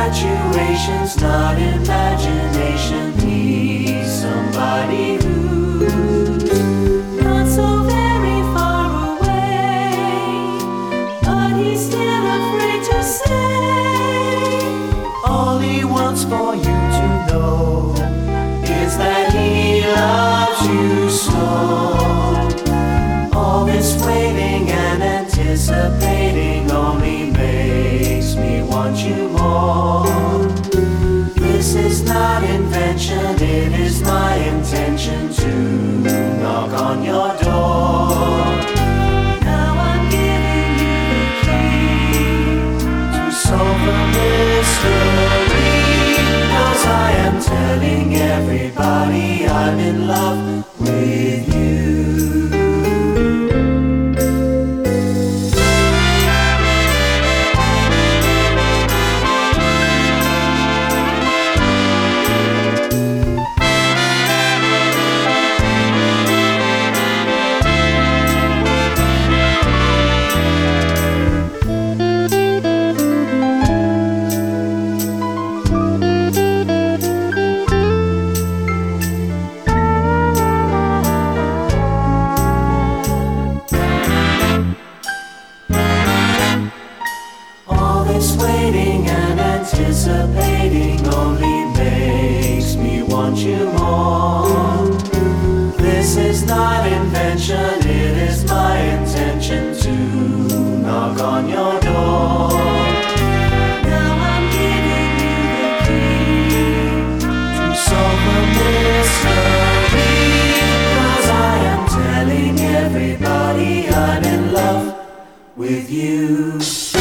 infatuation's not imagination. He's somebody who's not so very far away, but he's still afraid to say. All he wants for you to know is that he loves you so. All this waiting and anticipating only makes me want you more. This is not invention, it is my intention to knock on your door. Now I'm giving you the key to solve the mystery, 'cause I am telling everybody I'm in love with you. This waiting and anticipating only makes me want you more. This is not invention, it is my intention to knock on your door. Now I'm giving you the key to solve the mystery, 'cause I am telling everybody I'm in love with you.